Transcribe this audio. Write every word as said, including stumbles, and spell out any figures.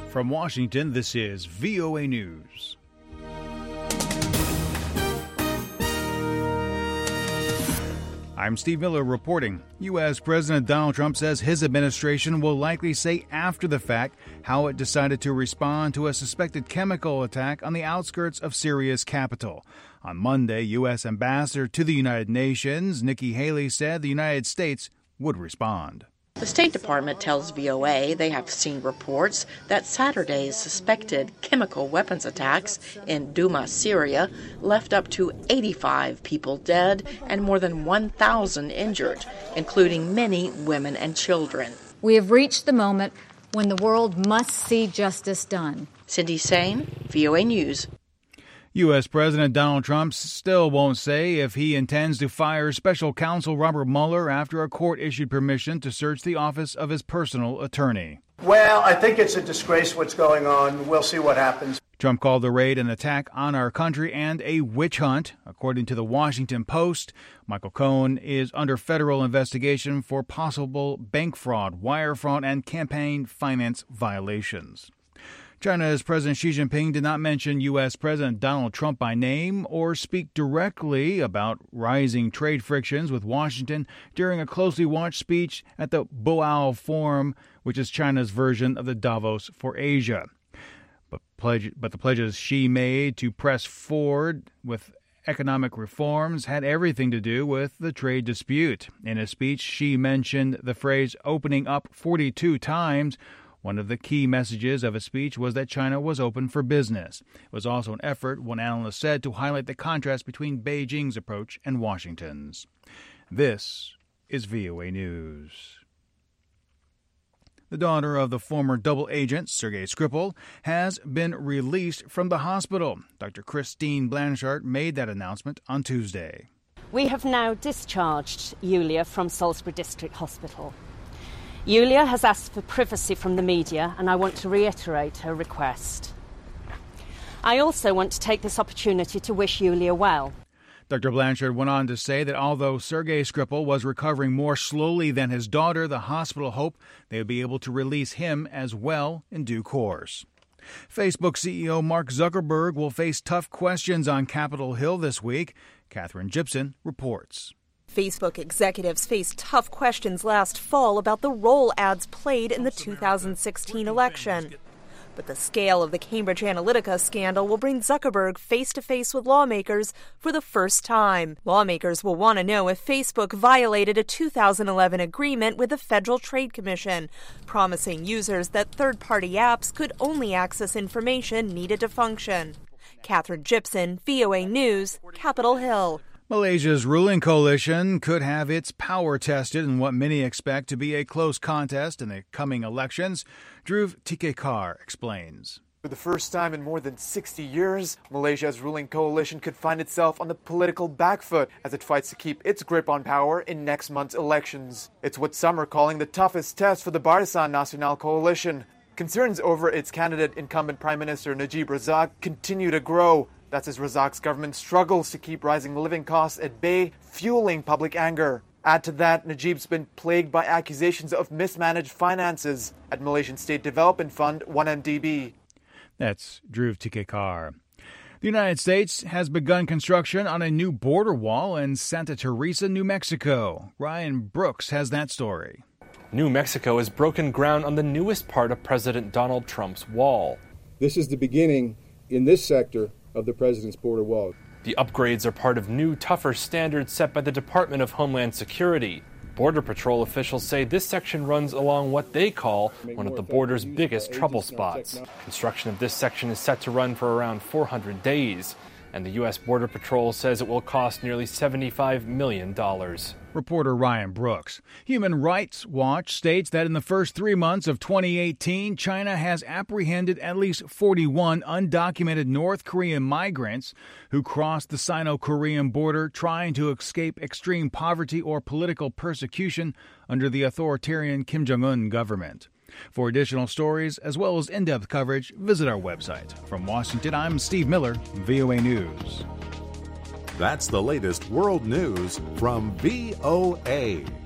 From Washington, this is V O A News. I'm Steve Miller reporting. U S. President Donald Trump says his administration will likely say after the fact how it decided to respond to a suspected chemical attack on the outskirts of Syria's capital. On Monday, U S. Ambassador to the United Nations, Nikki Haley, said the United States would respond. The State Department tells V O A they have seen reports that Saturday's suspected chemical weapons attacks in Douma, Syria, left up to eighty-five people dead and more than one thousand injured, including many women and children. We have reached the moment when the world must see justice done. Cindy Sain, V O A News. U S. President Donald Trump still won't say if he intends to fire special counsel Robert Mueller after a court issued permission to search the office of his personal attorney. Well, I think it's a disgrace what's going on. We'll see what happens. Trump called the raid an attack on our country and a witch hunt. According to the Washington Post, Michael Cohen is under federal investigation for possible bank fraud, wire fraud, and campaign finance violations. China's President Xi Jinping did not mention U S. President Donald Trump by name or speak directly about rising trade frictions with Washington during a closely watched speech at the Boao Forum, which is China's version of the Davos for Asia. But, pledge, but the pledges Xi made to press forward with economic reforms had everything to do with the trade dispute. In a speech, Xi mentioned the phrase opening up forty-two times. One of the key messages of his speech was that China was open for business. It was also an effort, one analyst said, to highlight the contrast between Beijing's approach and Washington's. This is V O A News. The daughter of the former double agent, Sergei Skripal, has been released from the hospital. Doctor Christine Blanchard made that announcement on Tuesday. We have now discharged Yulia from Salisbury District Hospital. Yulia has asked for privacy from the media, and I want to reiterate her request. I also want to take this opportunity to wish Yulia well. Doctor Blanchard went on to say that although Sergei Skripal was recovering more slowly than his daughter, the hospital hoped they would be able to release him as well in due course. Facebook C E O Mark Zuckerberg will face tough questions on Capitol Hill this week. Katherine Gibson reports. Facebook executives faced tough questions last fall about the role ads played in the two thousand sixteen election. But the scale of the Cambridge Analytica scandal will bring Zuckerberg face-to-face with lawmakers for the first time. Lawmakers will want to know if Facebook violated a two thousand eleven agreement with the Federal Trade Commission, promising users that third-party apps could only access information needed to function. Katherine Gibson, V O A News, Capitol Hill. Malaysia's ruling coalition could have its power tested in what many expect to be a close contest in the coming elections. Dhruv Tikekar explains. For the first time in more than sixty years, Malaysia's ruling coalition could find itself on the political back foot as it fights to keep its grip on power in next month's elections. It's what some are calling the toughest test for the Barisan Nasional coalition. Concerns over its candidate, incumbent Prime Minister Najib Razak, continue to grow. That's as Razak's government struggles to keep rising living costs at bay, fueling public anger. Add to that, Najib's been plagued by accusations of mismanaged finances at Malaysian State Development Fund, one M D B. That's Dhruv Tikekar. The United States has begun construction on a new border wall in Santa Teresa, New Mexico. Ryan Brooks has that story. New Mexico has broken ground on the newest part of President Donald Trump's wall. This is the beginning in this sector of the president's border wall. The upgrades are part of new, tougher standards set by the Department of Homeland Security. Border Patrol officials say this section runs along what they call one of the border's biggest trouble spots. Construction of this section is set to run for around four hundred days, and the U S. Border Patrol says it will cost nearly seventy-five million dollars. Reporter Ryan Brooks. Human Rights Watch states that in the first three months of twenty eighteen, China has apprehended at least forty-one undocumented North Korean migrants who crossed the Sino-Korean border trying to escape extreme poverty or political persecution under the authoritarian Kim Jong-un government. For additional stories, as well as in-depth coverage, visit our website. From Washington, I'm Steve Miller, V O A News. That's the latest world news from V O A.